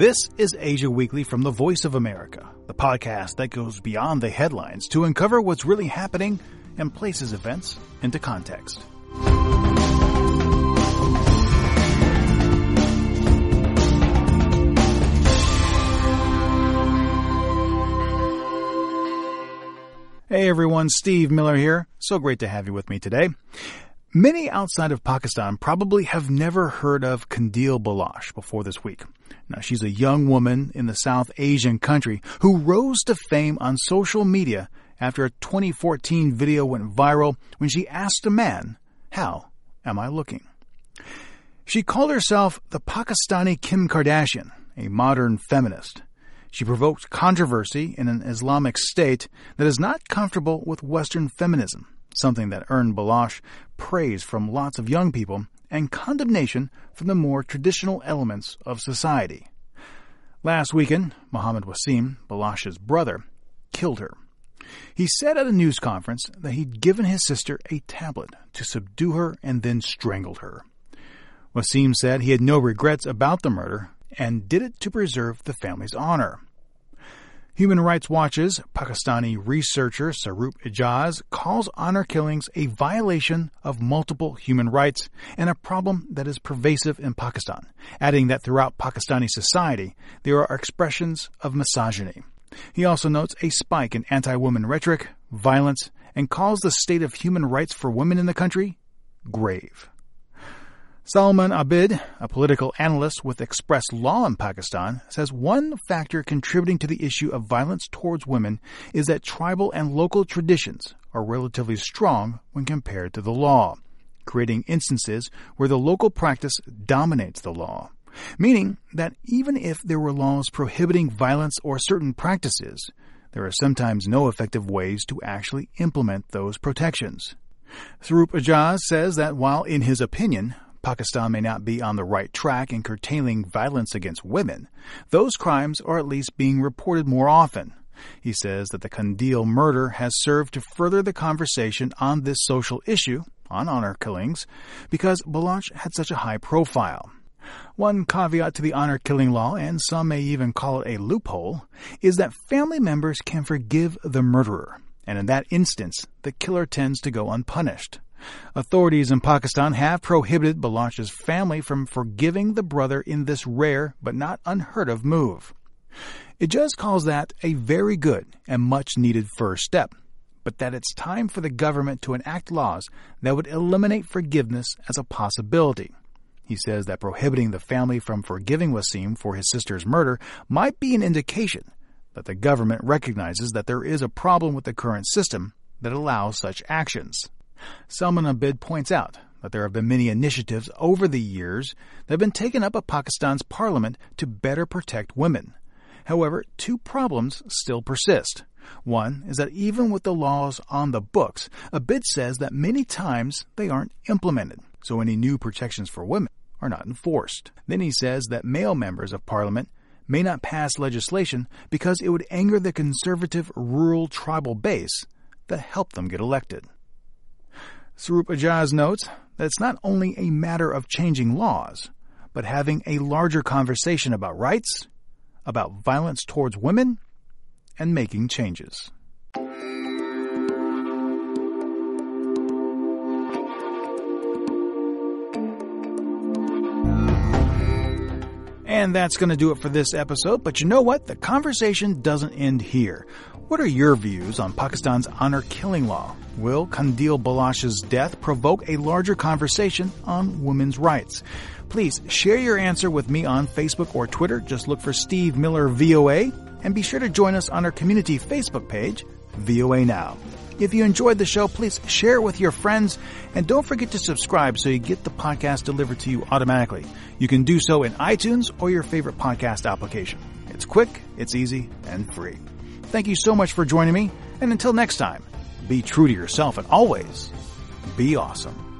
This is Asia Weekly from the Voice of America, the podcast that goes beyond the headlines to uncover what's really happening and places events into context. Hey everyone, Steve Miller here. So great to have you with me today. Many outside of Pakistan probably have never heard of Qandil Baloch before this week. Now, she's a young woman in the South Asian country who rose to fame on social media after a 2014 video went viral when she asked a man, "How am I looking?" She called herself the Pakistani Kim Kardashian, a modern feminist. She provoked controversy in an Islamic state that is not comfortable with Western feminism, something that earned Baloch praise from lots of young people and condemnation from the more traditional elements of society. Last weekend, Mohammed Wasim, Baloch's brother, killed her. He said at a news conference that he'd given his sister a tablet to subdue her and then strangled her. Wasim said he had no regrets about the murder and did it to preserve the family's honor. Human Rights Watch's Pakistani researcher Sarup Ijaz calls honor killings a violation of multiple human rights and a problem that is pervasive in Pakistan, adding that throughout Pakistani society there are expressions of misogyny. He also notes a spike in anti-women rhetoric, violence, and calls the state of human rights for women in the country grave. Salman Abid, a political analyst with Express Law in Pakistan, says one factor contributing to the issue of violence towards women is that tribal and local traditions are relatively strong when compared to the law, creating instances where the local practice dominates the law, meaning that even if there were laws prohibiting violence or certain practices, there are sometimes no effective ways to actually implement those protections. Sarup Ijaz says that while, in his opinion, Pakistan may not be on the right track in curtailing violence against women, those crimes are at least being reported more often. He says that the Qandil murder has served to further the conversation on this social issue, on honor killings, because Baloch had such a high profile. One caveat to the honor killing law, and some may even call it a loophole, is that family members can forgive the murderer, and in that instance, the killer tends to go unpunished. Authorities in Pakistan have prohibited Baloch's family from forgiving the brother in this rare but not unheard of move. Ijaz calls that a very good and much-needed first step, but that it's time for the government to enact laws that would eliminate forgiveness as a possibility. He says that prohibiting the family from forgiving Wasim for his sister's murder might be an indication that the government recognizes that there is a problem with the current system that allows such actions. Salman Abid points out that there have been many initiatives over the years that have been taken up at Pakistan's parliament to better protect women. However, two problems still persist. One is that even with the laws on the books, Abid says that many times they aren't implemented, so any new protections for women are not enforced. Then he says that male members of parliament may not pass legislation because it would anger the conservative rural tribal base that helped them get elected. Sarup Ijaz notes that it's not only a matter of changing laws, but having a larger conversation about rights, about violence towards women, and making changes. And that's going to do it for this episode, but you know what? The conversation doesn't end here. What are your views on Pakistan's honor killing law? Will Qandil Baloch's death provoke a larger conversation on women's rights? Please share your answer with me on Facebook or Twitter. Just look for Steve Miller VOA, and be sure to join us on our community Facebook page, VOA Now. If you enjoyed the show, please share it with your friends, and don't forget to subscribe so you get the podcast delivered to you automatically. You can do so in iTunes or your favorite podcast application. It's quick, it's easy, and free. Thank you so much for joining me, and until next time, be true to yourself and always be awesome.